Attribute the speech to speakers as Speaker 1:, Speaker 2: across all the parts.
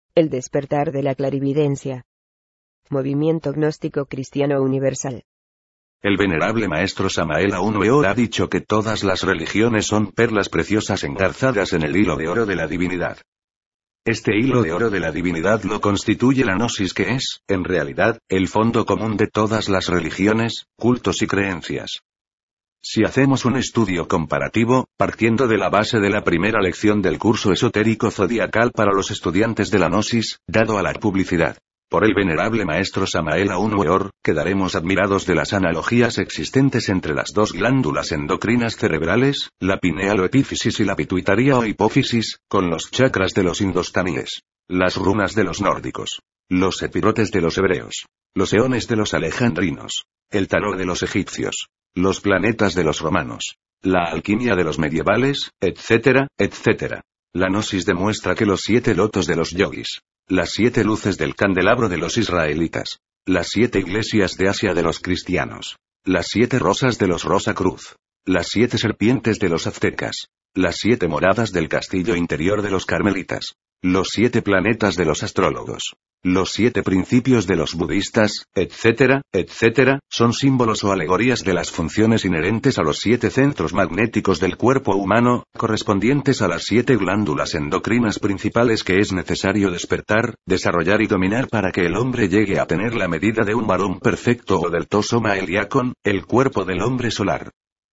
Speaker 1: El despertar de la clarividencia. Movimiento gnóstico cristiano universal.
Speaker 2: El venerable maestro Samael Aun Weor ha dicho que todas las religiones son perlas preciosas engarzadas en el hilo de oro de la divinidad. Este hilo de oro de la divinidad lo constituye la gnosis, que es, en realidad, el fondo común de todas las religiones, cultos y creencias. Si hacemos un estudio comparativo, partiendo de la base de la primera lección del curso esotérico zodiacal para los estudiantes de la gnosis, dado a la publicidad por el venerable maestro Samael Aun Weor, quedaremos admirados de las analogías existentes entre las dos glándulas endocrinas cerebrales, la pineal o epífisis y la pituitaria o hipófisis, con los chakras de los indostaníes, las runas de los nórdicos, los epirotes de los hebreos, los eones de los alejandrinos, el tarot de los egipcios, los planetas de los romanos, la alquimia de los medievales, etcétera, etcétera. La gnosis demuestra que los 7 lotos de los yogis, las 7 luces del candelabro de los israelitas, las 7 iglesias de Asia de los cristianos, las 7 rosas de los Rosacruz, las 7 serpientes de los aztecas, las 7 moradas del castillo interior de los carmelitas, los 7 planetas de los astrólogos, los 7 principios de los budistas, etcétera, etcétera, son símbolos o alegorías de las funciones inherentes a los 7 centros magnéticos del cuerpo humano, correspondientes a las 7 glándulas endocrinas principales que es necesario despertar, desarrollar y dominar para que el hombre llegue a tener la medida de un varón perfecto o del tosoma Eliakon, el cuerpo del hombre solar.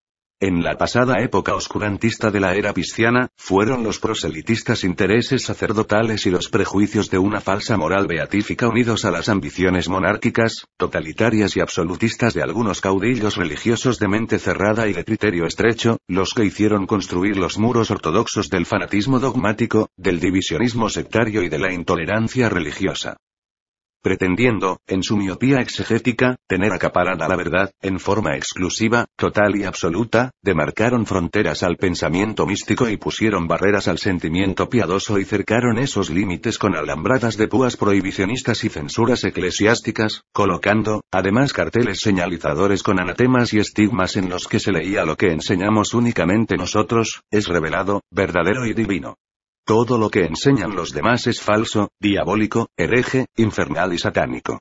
Speaker 2: En la pasada época oscurantista de la era pisciana, fueron los proselitistas intereses sacerdotales y los prejuicios de una falsa moral beatífica unidos a las ambiciones monárquicas, totalitarias y absolutistas de algunos caudillos religiosos de mente cerrada y de criterio estrecho, los que hicieron construir los muros ortodoxos del fanatismo dogmático, del divisionismo sectario y de la intolerancia religiosa. Pretendiendo, en su miopía exegética, tener acaparada la verdad, en forma exclusiva, total y absoluta, demarcaron fronteras al pensamiento místico y pusieron barreras al sentimiento piadoso y cercaron esos límites con alambradas de púas prohibicionistas y censuras eclesiásticas, colocando, además, carteles señalizadores con anatemas y estigmas en los que se leía lo que enseñamos únicamente nosotros, es revelado, verdadero y divino. Todo lo que enseñan los demás es falso, diabólico, hereje, infernal y satánico.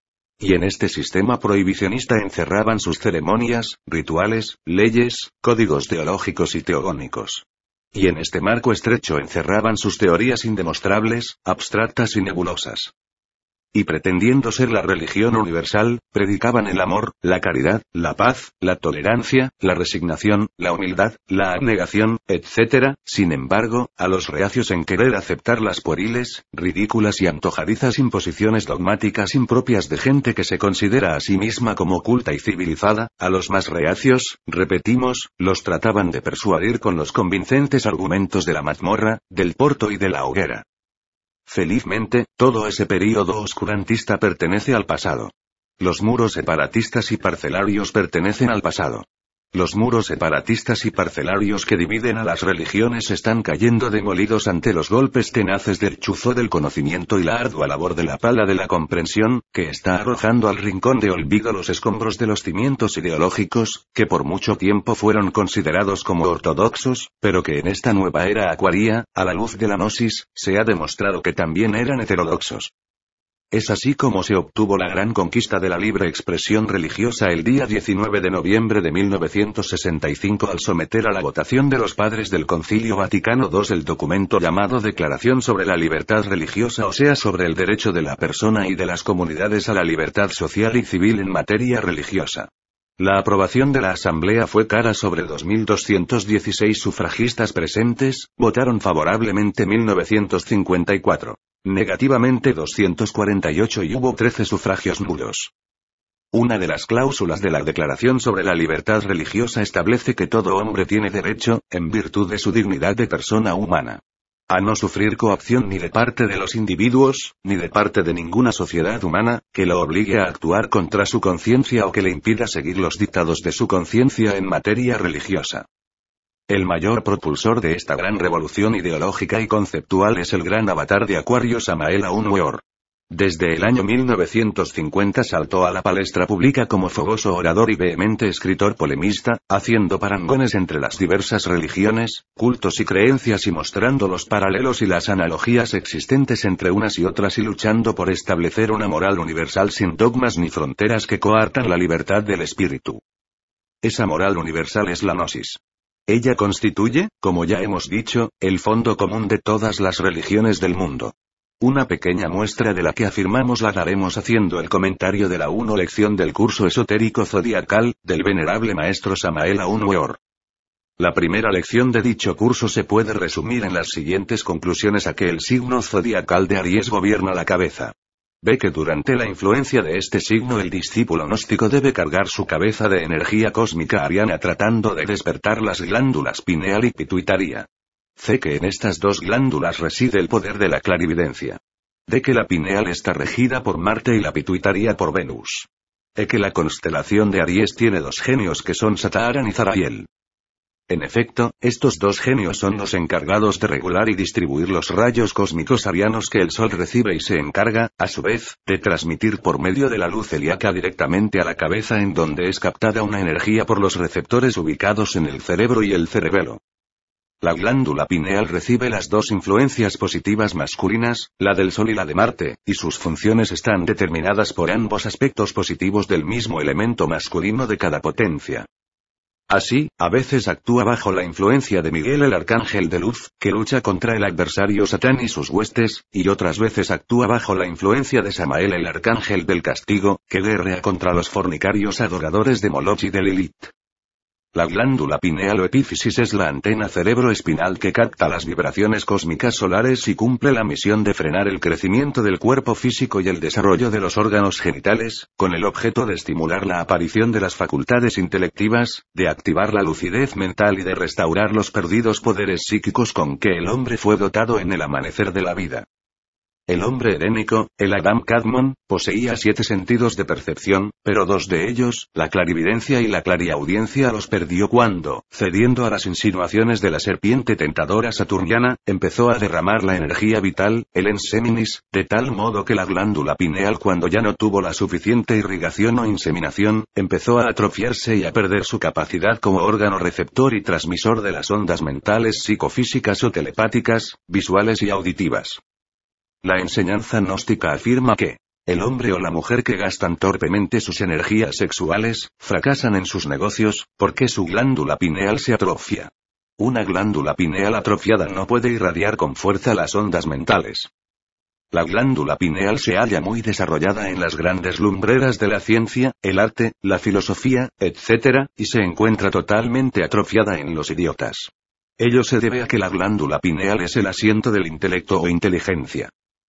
Speaker 2: Y en este sistema prohibicionista encerraban sus ceremonias, rituales, leyes, códigos teológicos y teogónicos. Y en este marco estrecho encerraban sus teorías indemostrables, abstractas y nebulosas. Y pretendiendo ser la religión universal, predicaban el amor, la caridad, la paz, la tolerancia, la resignación, la humildad, la abnegación, etc. Sin embargo, a los reacios en querer aceptar las pueriles, ridículas y antojadizas imposiciones dogmáticas impropias de gente que se considera a sí misma como culta y civilizada, a los más reacios, repetimos, los trataban de persuadir con los convincentes argumentos de la mazmorra, del porto y de la hoguera. Felizmente, todo ese período oscurantista pertenece al pasado. Los muros separatistas y parcelarios pertenecen al pasado. Los muros separatistas y parcelarios que dividen a las religiones están cayendo demolidos ante los golpes tenaces del chuzo del conocimiento y la ardua labor de la pala de la comprensión, que está arrojando al rincón de olvido los escombros de los cimientos ideológicos, que por mucho tiempo fueron considerados como ortodoxos, pero que en esta nueva era acuaria, a la luz de la gnosis, se ha demostrado que también eran heterodoxos. Es así como se obtuvo la gran conquista de la libre expresión religiosa el día 19 de noviembre de 1965 al someter a la votación de los padres del Concilio Vaticano II el documento llamado Declaración sobre la Libertad Religiosa, o sea, sobre el derecho de la persona y de las comunidades a la libertad social y civil en materia religiosa. La aprobación de la Asamblea fue cara sobre 2.216 sufragistas presentes, votaron favorablemente 1954. Negativamente 248 y hubo 13 sufragios nulos. Una de las cláusulas de la Declaración sobre la Libertad Religiosa establece que todo hombre tiene derecho, en virtud de su dignidad de persona humana, a no sufrir coacción ni de parte de los individuos, ni de parte de ninguna sociedad humana, que lo obligue a actuar contra su conciencia o que le impida seguir los dictados de su conciencia en materia religiosa. El mayor propulsor de esta gran revolución ideológica y conceptual es el gran avatar de Acuario Samael Aun Weor. Desde el año 1950 saltó a la palestra pública como fogoso orador y vehemente escritor polemista, haciendo parangones entre las diversas religiones, cultos y creencias y mostrando los paralelos y las analogías existentes entre unas y otras y luchando por establecer una moral universal sin dogmas ni fronteras que coartan la libertad del espíritu. Esa moral universal es la gnosis. Ella constituye, como ya hemos dicho, el fondo común de todas las religiones del mundo. Una pequeña muestra de la que afirmamos la daremos haciendo el comentario de la 1 lección del curso esotérico zodiacal, del venerable maestro Samael Aun Weor. La primera lección de dicho curso se puede resumir en las siguientes conclusiones: a que el signo zodiacal de Aries gobierna la cabeza. Ve que durante la influencia de este signo el discípulo gnóstico debe cargar su cabeza de energía cósmica ariana tratando de despertar las glándulas pineal y pituitaria. C. Que en estas dos glándulas reside el poder de la clarividencia. D. Que la pineal está regida por Marte y la pituitaria por Venus. E. Que la constelación de Aries tiene dos genios que son Sataran y Zarahiel. En efecto, estos dos genios son los encargados de regular y distribuir los rayos cósmicos arianos que el Sol recibe y se encarga, a su vez, de transmitir por medio de la luz celíaca directamente a la cabeza, en donde es captada una energía por los receptores ubicados en el cerebro y el cerebelo. La glándula pineal recibe las dos influencias positivas masculinas, la del Sol y la de Marte, y sus funciones están determinadas por ambos aspectos positivos del mismo elemento masculino de cada potencia. Así, a veces actúa bajo la influencia de Miguel el arcángel de luz, que lucha contra el adversario Satán y sus huestes, y otras veces actúa bajo la influencia de Samael el arcángel del castigo, que guerrea contra los fornicarios adoradores de Moloch y de Lilith. La glándula pineal o epífisis es la antena cerebroespinal que capta las vibraciones cósmicas solares y cumple la misión de frenar el crecimiento del cuerpo físico y el desarrollo de los órganos genitales, con el objeto de estimular la aparición de las facultades intelectivas, de activar la lucidez mental y de restaurar los perdidos poderes psíquicos con que el hombre fue dotado en el amanecer de la vida. El hombre helénico, el Adam Kadmon, poseía 7 sentidos de percepción, pero 2 de ellos, la clarividencia y la clariaudiencia, los perdió cuando, cediendo a las insinuaciones de la serpiente tentadora saturniana, empezó a derramar la energía vital, el enseminis, de tal modo que la glándula pineal, cuando ya no tuvo la suficiente irrigación o inseminación, empezó a atrofiarse y a perder su capacidad como órgano receptor y transmisor de las ondas mentales psicofísicas o telepáticas, visuales y auditivas. La enseñanza gnóstica afirma que el hombre o la mujer que gastan torpemente sus energías sexuales, fracasan en sus negocios, porque su glándula pineal se atrofia. Una glándula pineal atrofiada no puede irradiar con fuerza las ondas mentales. La glándula pineal se halla muy desarrollada en las grandes lumbreras de la ciencia, el arte, la filosofía, etc., y se encuentra totalmente atrofiada en los idiotas. Ello se debe a que la glándula pineal es el asiento del intelecto o inteligencia.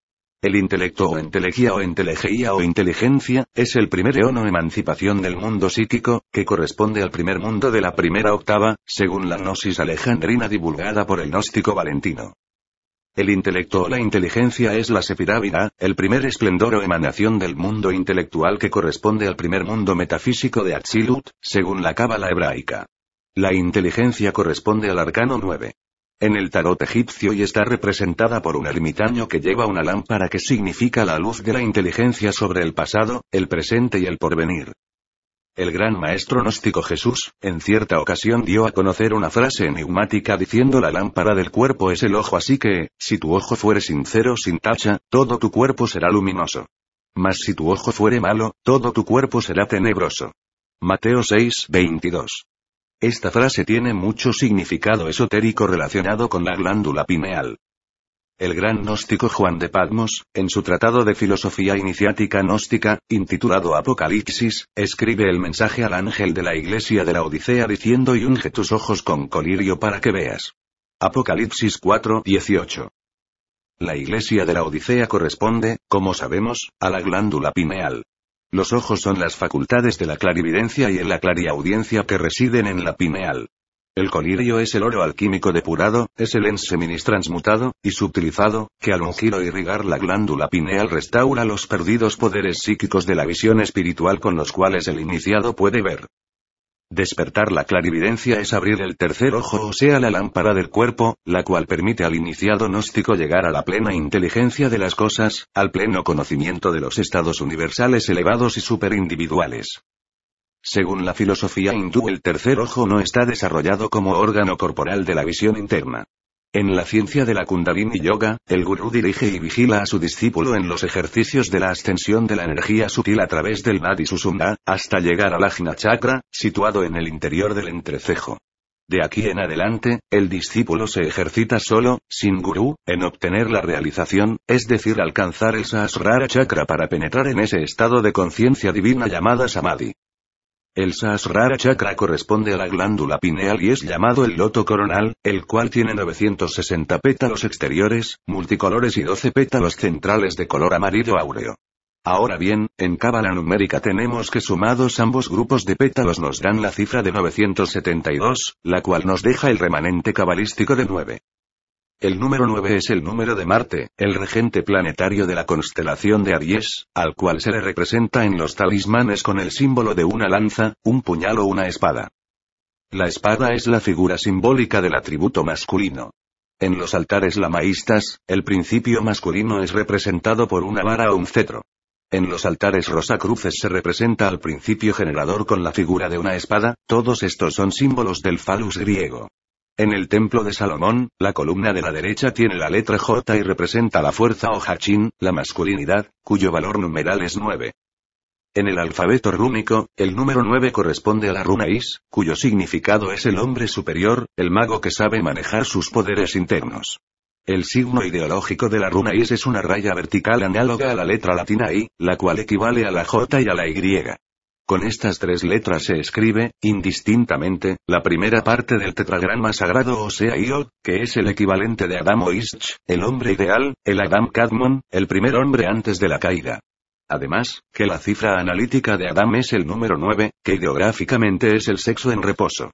Speaker 2: El intelecto o entelegia o inteligencia, es el primer eón o emancipación del mundo psíquico, que corresponde al primer mundo de la primera octava, según la gnosis alejandrina divulgada por el gnóstico Valentino. El intelecto o la inteligencia es la Sephiravira, el primer esplendor o emanación del mundo intelectual que corresponde al primer mundo metafísico de Atzilut, según la cábala hebraica. La inteligencia corresponde al arcano 9. En el tarot egipcio y está representada por un ermitaño que lleva una lámpara que significa la luz de la inteligencia sobre el pasado, el presente y el porvenir. El gran maestro gnóstico Jesús, en cierta ocasión dio a conocer una frase enigmática diciendo: la lámpara del cuerpo es el ojo, así que, si tu ojo fuere sincero sin tacha, todo tu cuerpo será luminoso. Mas si tu ojo fuere malo, todo tu cuerpo será tenebroso. Mateo 6:22. Esta frase tiene mucho significado esotérico relacionado con la glándula pineal. El gran gnóstico Juan de Patmos, en su tratado de filosofía iniciática gnóstica, intitulado Apocalipsis, escribe el mensaje al ángel de la iglesia de la Odisea diciendo: y unge tus ojos con colirio para que veas. Apocalipsis 4:18. La iglesia de la Odisea corresponde, como sabemos, a la glándula pineal. Los ojos son las facultades de la clarividencia y en la clariaudiencia que residen en la pineal. El colirio es el oro alquímico depurado, es el enseminis transmutado y sutilizado, que al ungir o irrigar la glándula pineal restaura los perdidos poderes psíquicos de la visión espiritual con los cuales el iniciado puede ver. Despertar la clarividencia es abrir el tercer ojo, o sea la lámpara del cuerpo, la cual permite al iniciado gnóstico llegar a la plena inteligencia de las cosas, al pleno conocimiento de los estados universales elevados y superindividuales. Según la filosofía hindú, el tercer ojo no está desarrollado como órgano corporal de la visión interna. En la ciencia de la Kundalini Yoga, el gurú dirige y vigila a su discípulo en los ejercicios de la ascensión de la energía sutil a través del Nadi Sushumna, hasta llegar al Ajna Chakra, situado en el interior del entrecejo. De aquí en adelante, el discípulo se ejercita solo, sin gurú, en obtener la realización, es decir, alcanzar el Sahasrara Chakra para penetrar en ese estado de conciencia divina llamada Samadhi. El Sahasrara Chakra corresponde a la glándula pineal y es llamado el loto coronal, el cual tiene 960 pétalos exteriores, multicolores y 12 pétalos centrales de color amarillo áureo. Ahora bien, en cábala numérica tenemos que sumados ambos grupos de pétalos nos dan la cifra de 972, la cual nos deja el remanente cabalístico de 9. El número 9 es el número de Marte, el regente planetario de la constelación de Aries, al cual se le representa en los talismanes con el símbolo de una lanza, un puñal o una espada. La espada es la figura simbólica del atributo masculino. En los altares lamaístas, el principio masculino es representado por una vara o un cetro. En los altares rosacruces se representa al principio generador con la figura de una espada, todos estos son símbolos del falus griego. En el templo de Salomón, la columna de la derecha tiene la letra J y representa la fuerza o Hachin, la masculinidad, cuyo valor numeral es 9. En el alfabeto rúnico, el número 9 corresponde a la runa Is, cuyo significado es el hombre superior, el mago que sabe manejar sus poderes internos. El signo ideológico de la runa Is es una raya vertical análoga a la letra latina I, la cual equivale a la J y a la Y. Con estas tres letras se escribe, indistintamente, la primera parte del tetragrama sagrado o sea Iod, que es el equivalente de Adam o Ish, el hombre ideal, el Adam Kadmon, el primer hombre antes de la caída. Además, que la cifra analítica de Adam es el número 9, que ideográficamente es el sexo en reposo.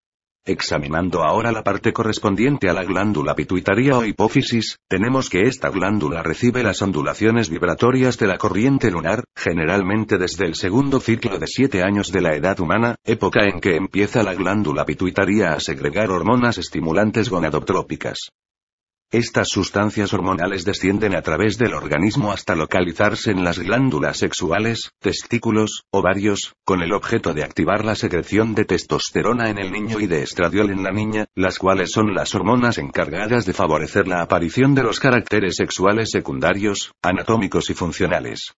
Speaker 2: Examinando ahora la parte correspondiente a la glándula pituitaria o hipófisis, tenemos que esta glándula recibe las ondulaciones vibratorias de la corriente lunar, generalmente desde el segundo ciclo de 7 años de la edad humana, época en que empieza la glándula pituitaria a segregar hormonas estimulantes gonadotrópicas. Estas sustancias hormonales descienden a través del organismo hasta localizarse en las glándulas sexuales, testículos, ovarios, con el objeto de activar la secreción de testosterona en el niño y de estradiol en la niña, las cuales son las hormonas encargadas de favorecer la aparición de los caracteres sexuales secundarios, anatómicos y funcionales.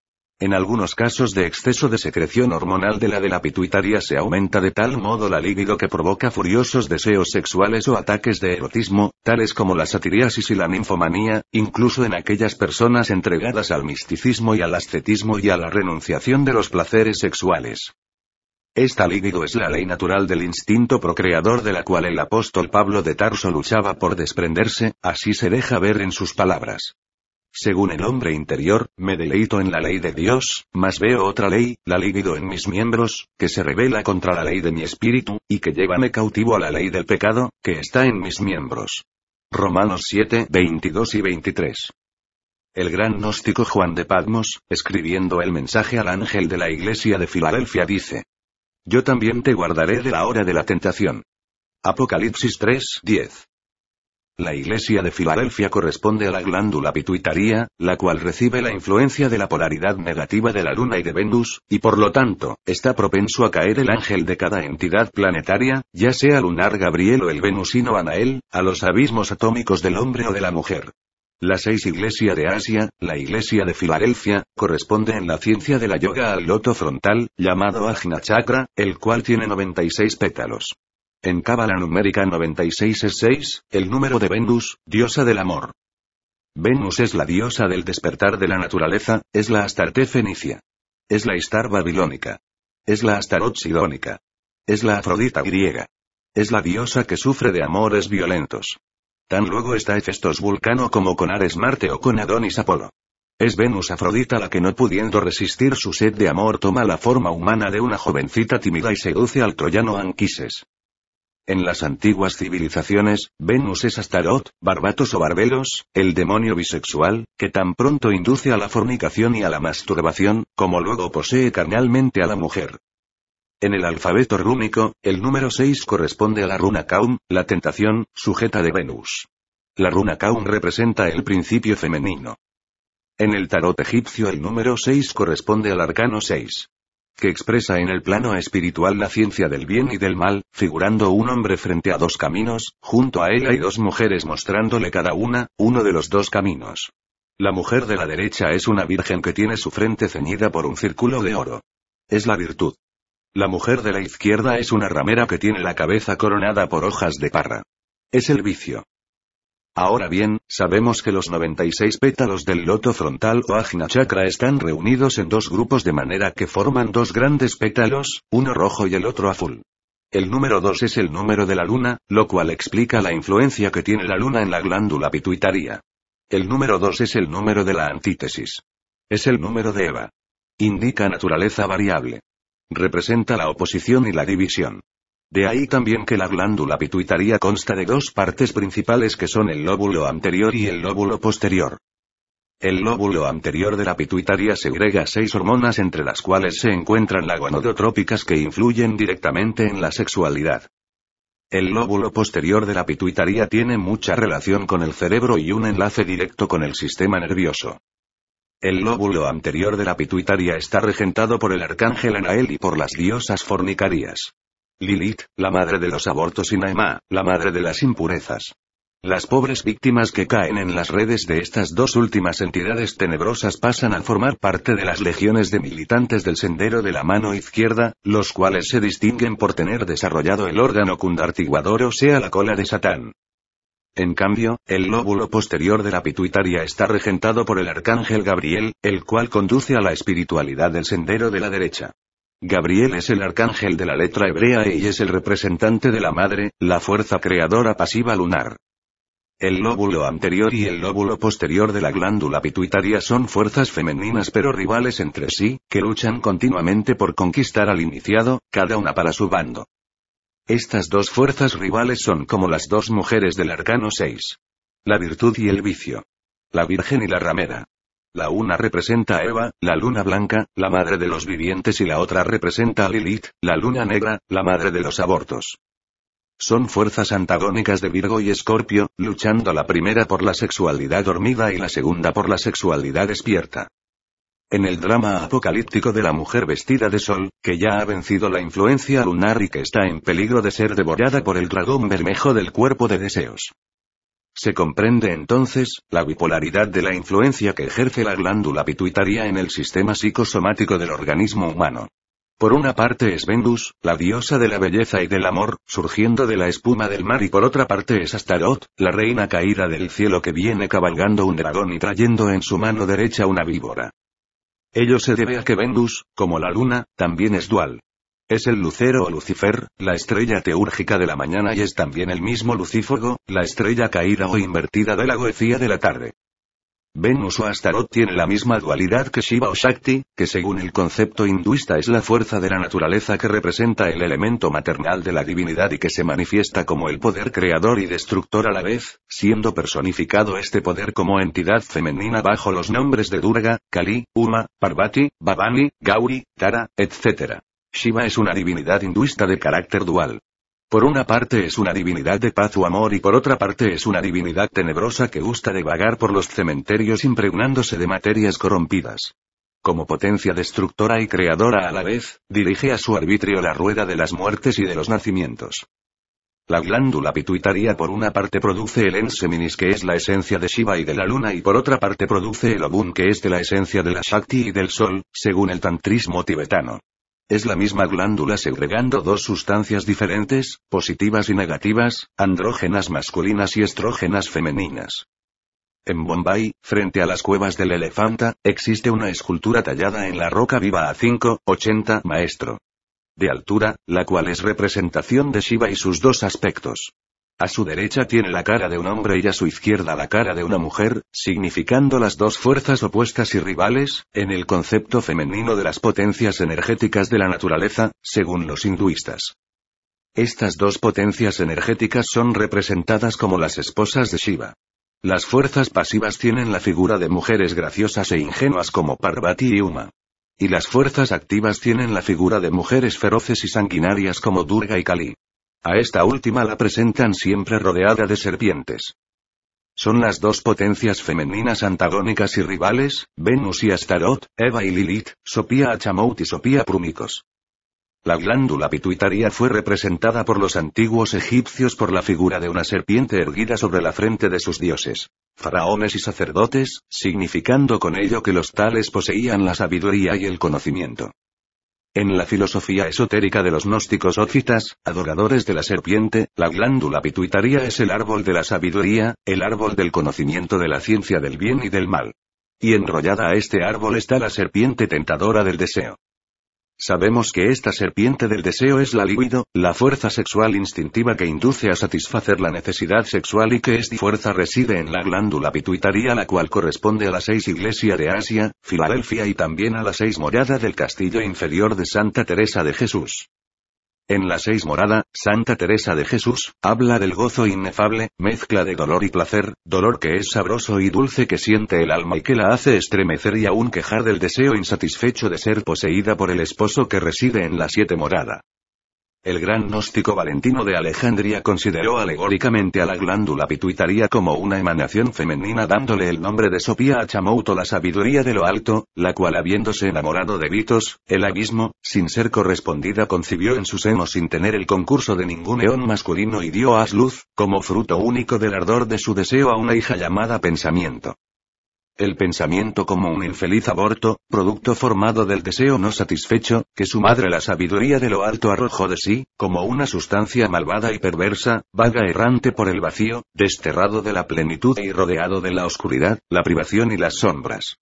Speaker 2: En algunos casos de exceso de secreción hormonal de la pituitaria se aumenta de tal modo la libido que provoca furiosos deseos sexuales o ataques de erotismo, tales como la satiriasis y la ninfomanía, incluso en aquellas personas entregadas al misticismo y al ascetismo y a la renunciación de los placeres sexuales. Esta libido es la ley natural del instinto procreador de la cual el apóstol Pablo de Tarso luchaba por desprenderse, así se deja ver en sus palabras. Según el hombre interior, me deleito en la ley de Dios, mas veo otra ley, la libido en mis miembros, que se rebela contra la ley de mi espíritu, y que llévame cautivo a la ley del pecado, que está en mis miembros. Romanos 7, 22 y 23. El gran gnóstico Juan de Patmos, escribiendo el mensaje al ángel de la iglesia de Filadelfia dice: Yo también te guardaré de la hora de la tentación. Apocalipsis 3, 10. La iglesia de Filadelfia corresponde a la glándula pituitaria, la cual recibe la influencia de la polaridad negativa de la Luna y de Venus, y por lo tanto, está propenso a caer el ángel de cada entidad planetaria, ya sea lunar Gabriel o el venusino Anael, a los abismos atómicos del hombre o de la mujer. La 6 iglesia de Asia, la iglesia de Filadelfia, corresponde en la ciencia de la yoga al loto frontal, llamado Ajna Chakra, el cual tiene 96 pétalos. En cábala numérica 96 es 6, el número de Venus, diosa del amor. Venus es la diosa del despertar de la naturaleza, es la Astarte fenicia. Es la Istar babilónica. Es la Astarot sidónica. Es la Afrodita griega. Es la diosa que sufre de amores violentos. Tan luego está Hefestos Vulcano como con Ares Marte o con Adonis Apolo. Es Venus Afrodita la que no pudiendo resistir su sed de amor toma la forma humana de una jovencita tímida y seduce al troyano Anquises. En las antiguas civilizaciones, Venus es Astarot, Barbatos o Barbelos, el demonio bisexual, que tan pronto induce a la fornicación y a la masturbación, como luego posee carnalmente a la mujer. En el alfabeto rúnico, el número 6 corresponde a la runa Kaum, la tentación, sujeta de Venus. La runa Kaum representa el principio femenino. En el tarot egipcio el número 6 corresponde al arcano 6, que expresa en el plano espiritual la ciencia del bien y del mal, figurando un hombre frente a dos caminos, junto a él hay dos mujeres mostrándole cada una, uno de los dos caminos. La mujer de la derecha es una virgen que tiene su frente ceñida por un círculo de oro. Es la virtud. La mujer de la izquierda es una ramera que tiene la cabeza coronada por hojas de parra. Es el vicio. Ahora bien, sabemos que los 96 pétalos del loto frontal o Ajna Chakra están reunidos en dos grupos de manera que forman dos grandes pétalos, uno rojo y el otro azul. El número 2 es el número de la luna, lo cual explica la influencia que tiene la luna en la glándula pituitaria. El número 2 es el número de la antítesis. Es el número de Eva. Indica naturaleza variable. Representa la oposición y la división. De ahí también que la glándula pituitaria consta de dos partes principales que son el lóbulo anterior y el lóbulo posterior. El lóbulo anterior de la pituitaria segrega 6 hormonas entre las cuales se encuentran las gonadotrópicas que influyen directamente en la sexualidad. El lóbulo posterior de la pituitaria tiene mucha relación con el cerebro y un enlace directo con el sistema nervioso. El lóbulo anterior de la pituitaria está regentado por el arcángel Anael y por las diosas fornicarias. Lilith, la madre de los abortos y Naamá, la madre de las impurezas. Las pobres víctimas que caen en las redes de estas dos últimas entidades tenebrosas pasan a formar parte de las legiones de militantes del sendero de la mano izquierda, los cuales se distinguen por tener desarrollado el órgano cundartiguador o sea la cola de Satán. En cambio, el lóbulo posterior de la pituitaria está regentado por el arcángel Gabriel, el cual conduce a la espiritualidad del sendero de la derecha. Gabriel es el arcángel de la letra hebrea y es el representante de la madre, la fuerza creadora pasiva lunar. El lóbulo anterior y el lóbulo posterior de la glándula pituitaria son fuerzas femeninas pero rivales entre sí, que luchan continuamente por conquistar al iniciado, cada una para su bando. Estas dos fuerzas rivales son como las dos mujeres del arcano 6. La virtud y el vicio. La virgen y la ramera. La una representa a Eva, la luna blanca, la madre de los vivientes y la otra representa a Lilith, la luna negra, la madre de los abortos. Son fuerzas antagónicas de Virgo y Escorpio, luchando la primera por la sexualidad dormida y la segunda por la sexualidad despierta. En el drama apocalíptico de la mujer vestida de sol, que ya ha vencido la influencia lunar y que está en peligro de ser devorada por el dragón bermejo del cuerpo de deseos. Se comprende entonces, la bipolaridad de la influencia que ejerce la glándula pituitaria en el sistema psicosomático del organismo humano. Por una parte es Venus, la diosa de la belleza y del amor, surgiendo de la espuma del mar y por otra parte es Astaroth, la reina caída del cielo que viene cabalgando un dragón y trayendo en su mano derecha una víbora. Ello se debe a que Venus, como la luna, también es dual. Es el lucero o Lucifer, la estrella teúrgica de la mañana y es también el mismo Lucífago, la estrella caída o invertida de la goecía de la tarde. Venus o Astaroth tiene la misma dualidad que Shiva o Shakti, que según el concepto hinduista es la fuerza de la naturaleza que representa el elemento maternal de la divinidad y que se manifiesta como el poder creador y destructor a la vez, siendo personificado este poder como entidad femenina bajo los nombres de Durga, Kali, Uma, Parvati, Bhavani, Gauri, Tara, etc. Shiva es una divinidad hinduista de carácter dual. Por una parte es una divinidad de paz o amor y por otra parte es una divinidad tenebrosa que gusta de vagar por los cementerios impregnándose de materias corrompidas. Como potencia destructora y creadora a la vez, dirige a su arbitrio la rueda de las muertes y de los nacimientos. La glándula pituitaria por una parte produce el Enseminis que es la esencia de Shiva y de la luna y por otra parte produce el Obun que es de la esencia de la Shakti y del sol, según el tantrismo tibetano. Es la misma glándula segregando dos sustancias diferentes, positivas y negativas, andrógenas masculinas y estrógenas femeninas. En Bombay, frente a las cuevas del Elefanta, existe una escultura tallada en la roca viva a 5,80 maestro de altura, la cual es representación de Shiva y sus dos aspectos. A su derecha tiene la cara de un hombre y a su izquierda la cara de una mujer, significando las dos fuerzas opuestas y rivales, en el concepto femenino de las potencias energéticas de la naturaleza, según los hinduistas. Estas dos potencias energéticas son representadas como las esposas de Shiva. Las fuerzas pasivas tienen la figura de mujeres graciosas e ingenuas como Parvati y Uma. y las fuerzas activas tienen la figura de mujeres feroces y sanguinarias como Durga y Kali. A esta última la presentan siempre rodeada de serpientes. Son las dos potencias femeninas antagónicas y rivales, Venus y Astaroth, Eva y Lilith, Sophia Achamout y Sophia Prumicos. La glándula pituitaria fue representada por los antiguos egipcios por la figura de una serpiente erguida sobre la frente de sus dioses, faraones y sacerdotes, significando con ello que los tales poseían la sabiduría y el conocimiento. En la filosofía esotérica de los gnósticos ófitas, adoradores de la serpiente, la glándula pituitaria es el árbol de la sabiduría, el árbol del conocimiento de la ciencia del bien y del mal. Y enrollada a este árbol está la serpiente tentadora del deseo. Sabemos que esta serpiente del deseo es la libido, la fuerza sexual instintiva que induce a satisfacer la necesidad sexual y que esta fuerza reside en la glándula pituitaria, la cual corresponde a la 6 iglesia de Asia, Filadelfia y también a la 6 morada del castillo inferior de Santa Teresa de Jesús. En la 6 morada, Santa Teresa de Jesús, habla del gozo inefable, mezcla de dolor y placer, dolor que es sabroso y dulce que siente el alma y que la hace estremecer y aún quejar del deseo insatisfecho de ser poseída por el esposo que reside en la 7 morada. El gran gnóstico Valentino de Alejandría consideró alegóricamente a la glándula pituitaria como una emanación femenina dándole el nombre de Sophia Achamout o la sabiduría de lo alto, la cual habiéndose enamorado de Vitos, el abismo, sin ser correspondida concibió en su seno sin tener el concurso de ningún eón masculino y dio a luz, como fruto único del ardor de su deseo a una hija llamada pensamiento. El pensamiento como un infeliz aborto, producto formado del deseo no satisfecho, que su madre la sabiduría de lo alto arrojó de sí, como una sustancia malvada y perversa, vaga errante por el vacío, desterrado de la plenitud y rodeado de la oscuridad, la privación y las sombras.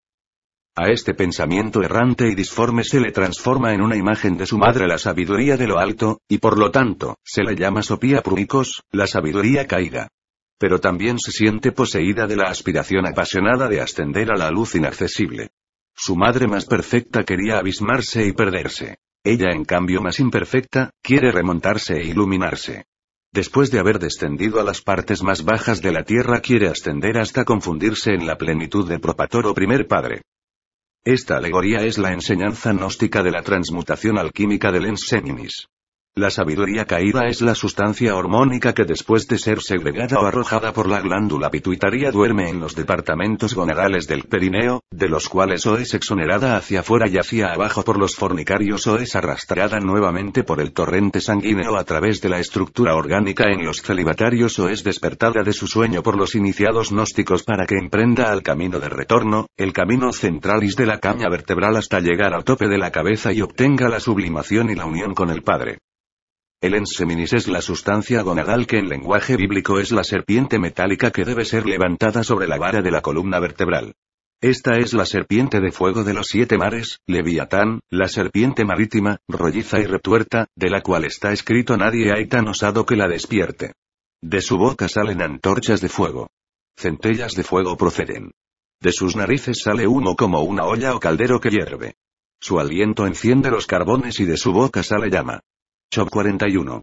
Speaker 2: A este pensamiento errante y disforme se le transforma en una imagen de su madre la sabiduría de lo alto, y por lo tanto, se le llama Sophia Prumicos, la sabiduría caída. Pero también se siente poseída de la aspiración apasionada de ascender a la luz inaccesible. Su madre más perfecta quería abismarse y perderse. Ella en cambio más imperfecta, quiere remontarse e iluminarse. Después de haber descendido a las partes más bajas de la tierra quiere ascender hasta confundirse en la plenitud de Propator o primer padre. Esta alegoría es la enseñanza gnóstica de la transmutación alquímica del ens seminis. La sabiduría caída es la sustancia hormónica que después de ser segregada o arrojada por la glándula pituitaria duerme en los departamentos gonadales del perineo, de los cuales o es exonerada hacia afuera y hacia abajo por los fornicarios o es arrastrada nuevamente por el torrente sanguíneo a través de la estructura orgánica en los celibatarios o es despertada de su sueño por los iniciados gnósticos para que emprenda al camino de retorno, el camino centralis de la caña vertebral hasta llegar al tope de la cabeza y obtenga la sublimación y la unión con el Padre. El ens seminis es la sustancia gonadal que en lenguaje bíblico es la serpiente metálica que debe ser levantada sobre la vara de la columna vertebral. Esta es la serpiente de fuego de los 7 mares, Leviatán, la serpiente marítima, rolliza y retuerta, de la cual está escrito nadie hay tan osado que la despierte. De su boca salen antorchas de fuego. Centellas de fuego proceden. De sus narices sale humo como una olla o caldero que hierve. Su aliento enciende los carbones y de su boca sale llama. Job 41.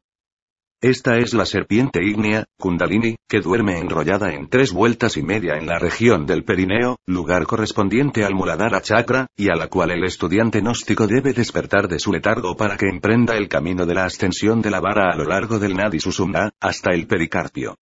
Speaker 2: Esta es la serpiente ígnea, Kundalini, que duerme enrollada en 3 vueltas y media en la región del perineo, lugar correspondiente al Muladhara chakra, y a la cual el estudiante gnóstico debe despertar de su letargo para que emprenda el camino de la ascensión de la vara a lo largo del Nadi Sushumna, hasta el pericarpio.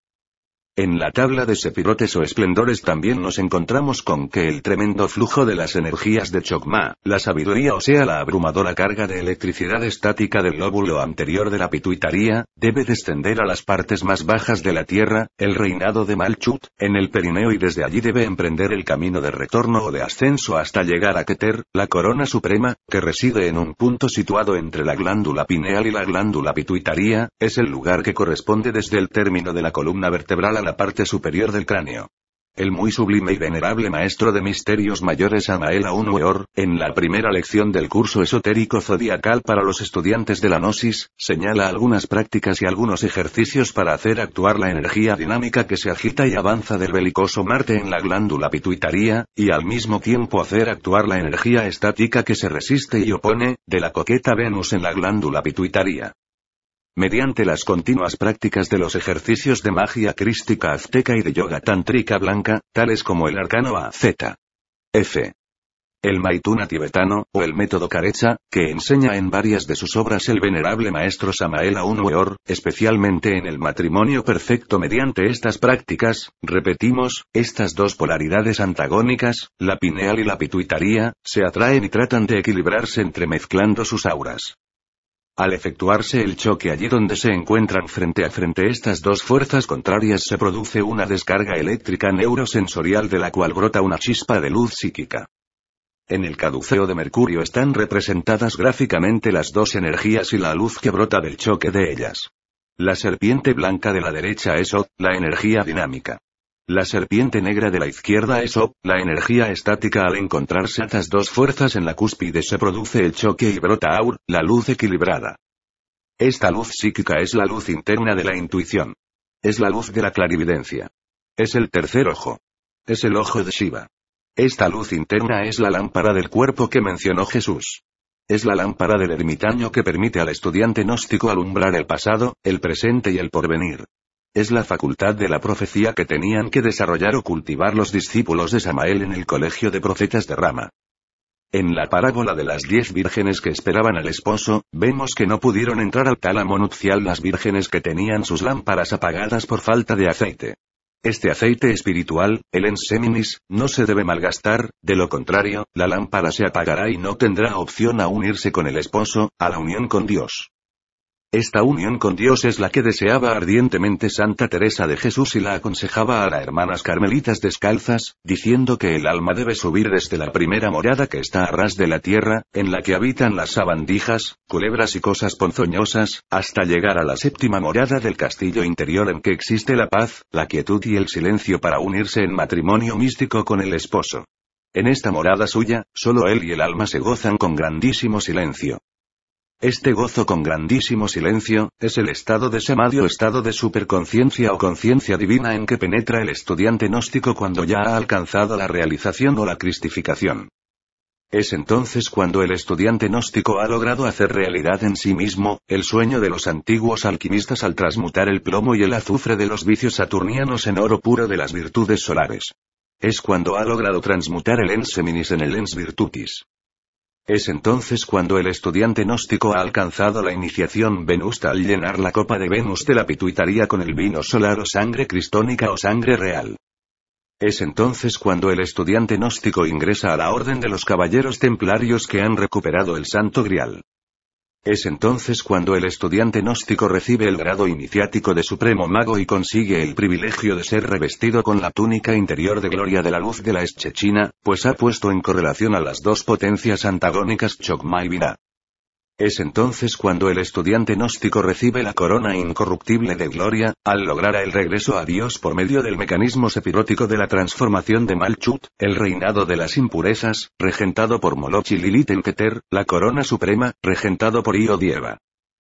Speaker 2: En la tabla de sepirotes o esplendores también nos encontramos con que el tremendo flujo de las energías de Chokmah, la sabiduría o sea la abrumadora carga de electricidad estática del lóbulo anterior de la pituitaria, debe descender a las partes más bajas de la tierra, el reinado de Malchut, en el perineo y desde allí debe emprender el camino de retorno o de ascenso hasta llegar a Keter, la corona suprema, que reside en un punto situado entre la glándula pineal y la glándula pituitaria, es el lugar que corresponde desde el término de la columna vertebral a la parte superior del cráneo. El muy sublime y venerable maestro de misterios mayores Samael Aun Weor, en la primera lección del curso esotérico zodiacal para los estudiantes de la Gnosis, señala algunas prácticas y algunos ejercicios para hacer actuar la energía dinámica que se agita y avanza del belicoso Marte en la glándula pituitaria, y al mismo tiempo hacer actuar la energía estática que se resiste y opone, de la coqueta Venus en la glándula pituitaria. Mediante las continuas prácticas de los ejercicios de magia crística azteca y de yoga tántrica blanca, tales como el arcano A, Z, F, El Maituna tibetano, o el método Karecha, que enseña en varias de sus obras el venerable maestro Samael Aun Weor, especialmente en el matrimonio perfecto mediante estas prácticas, repetimos, estas dos polaridades antagónicas, la pineal y la pituitaria, se atraen y tratan de equilibrarse entremezclando sus auras. Al efectuarse el choque allí donde se encuentran frente a frente estas dos fuerzas contrarias se produce una descarga eléctrica neurosensorial de la cual brota una chispa de luz psíquica. En el caduceo de Mercurio están representadas gráficamente las dos energías y la luz que brota del choque de ellas. La serpiente blanca de la derecha es O, la energía dinámica. La serpiente negra de la izquierda es O, la energía estática. Al encontrarse estas dos fuerzas en la cúspide se produce el choque y brota Aur, la luz equilibrada. Esta luz psíquica es la luz interna de la intuición. Es la luz de la clarividencia. Es el tercer ojo. Es el ojo de Shiva. Esta luz interna es la lámpara del cuerpo que mencionó Jesús. Es la lámpara del ermitaño que permite al estudiante gnóstico alumbrar el pasado, el presente y el porvenir. Es la facultad de la profecía que tenían que desarrollar o cultivar los discípulos de Samael en el colegio de profetas de Rama. En la parábola de las 10 vírgenes que esperaban al esposo, vemos que no pudieron entrar al tálamo nupcial las vírgenes que tenían sus lámparas apagadas por falta de aceite. Este aceite espiritual, el enseminis, no se debe malgastar, de lo contrario, la lámpara se apagará y no tendrá opción a unirse con el esposo, a la unión con Dios. Esta unión con Dios es la que deseaba ardientemente Santa Teresa de Jesús y la aconsejaba a las hermanas carmelitas descalzas, diciendo que el alma debe subir desde la primera morada que está a ras de la tierra, en la que habitan las sabandijas, culebras y cosas ponzoñosas, hasta llegar a la séptima morada del castillo interior en que existe la paz, la quietud y el silencio para unirse en matrimonio místico con el esposo. En esta morada suya, solo él y el alma se gozan con grandísimo silencio. Este gozo con grandísimo silencio, es el estado de samadhi o estado de superconciencia o conciencia divina en que penetra el estudiante gnóstico cuando ya ha alcanzado la realización o la cristificación. Es entonces cuando el estudiante gnóstico ha logrado hacer realidad en sí mismo, el sueño de los antiguos alquimistas al transmutar el plomo y el azufre de los vicios saturnianos en oro puro de las virtudes solares. Es cuando ha logrado transmutar el ens seminis en el ens virtutis. Es entonces cuando el estudiante gnóstico ha alcanzado la iniciación venusta al llenar la copa de Venus de la pituitaria con el vino solar o sangre cristónica o sangre real. Es entonces cuando el estudiante gnóstico ingresa a la orden de los caballeros templarios que han recuperado el Santo Grial. Es entonces cuando el estudiante gnóstico recibe el grado iniciático de Supremo Mago y consigue el privilegio de ser revestido con la túnica interior de gloria de la luz de la Eschechina, pues ha puesto en correlación a las dos potencias antagónicas Chokmah y Binah. Es entonces cuando el estudiante gnóstico recibe la corona incorruptible de gloria, al lograr el regreso a Dios por medio del mecanismo sepirótico de la transformación de Malchut, el reinado de las impurezas, regentado por Moloch y Lilith en Keter, la corona suprema, regentado por Iod y Eva.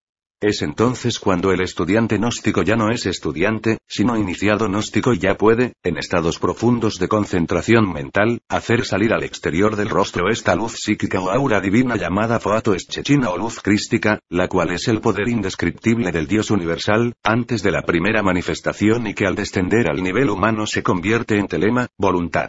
Speaker 2: Es entonces cuando el estudiante gnóstico ya no es estudiante, sino iniciado gnóstico y ya puede, en estados profundos de concentración mental, hacer salir al exterior del rostro esta luz psíquica o aura divina llamada Foato Eschechina o luz crística, la cual es el poder indescriptible del Dios universal, antes de la primera manifestación y que al descender al nivel humano se convierte en telema, voluntad.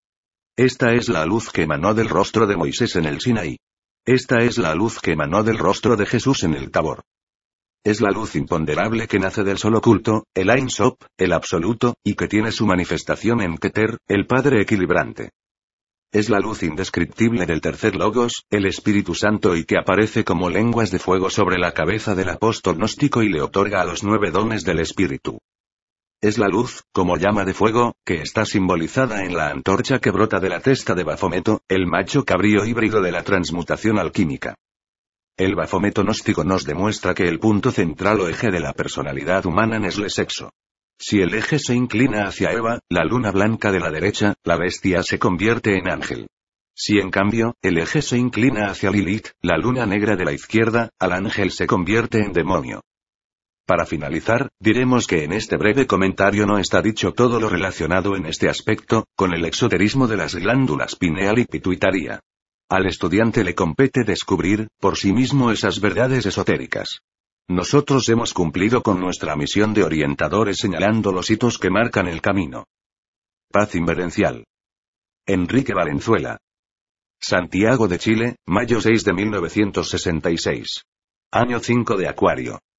Speaker 2: Esta es la luz que emanó del rostro de Moisés en el Sinaí. Esta es la luz que emanó del rostro de Jesús en el Tabor. Es la luz imponderable que nace del sol oculto, el Ein Sof, el absoluto, y que tiene su manifestación en Keter, el Padre equilibrante. Es la luz indescriptible del tercer Logos, el Espíritu Santo y que aparece como lenguas de fuego sobre la cabeza del apóstol gnóstico y le otorga a los 9 dones del Espíritu. Es la luz, como llama de fuego, que está simbolizada en la antorcha que brota de la testa de Bafometo, el macho cabrío híbrido de la transmutación alquímica. El Bafometo gnóstico nos demuestra que el punto central o eje de la personalidad humana es el sexo. Si el eje se inclina hacia Eva, la luna blanca de la derecha, la bestia se convierte en ángel. Si en cambio, el eje se inclina hacia Lilith, la luna negra de la izquierda, al ángel se convierte en demonio. Para finalizar, diremos que en este breve comentario no está dicho todo lo relacionado en este aspecto, con el exoterismo de las glándulas pineal y pituitaria. Al estudiante le compete descubrir, por sí mismo esas verdades esotéricas. Nosotros hemos cumplido con nuestra misión de orientadores señalando los hitos que marcan el camino. Paz inverencial. Enrique Valenzuela. Santiago de Chile, mayo 6 de 1966. Año 5 de Acuario.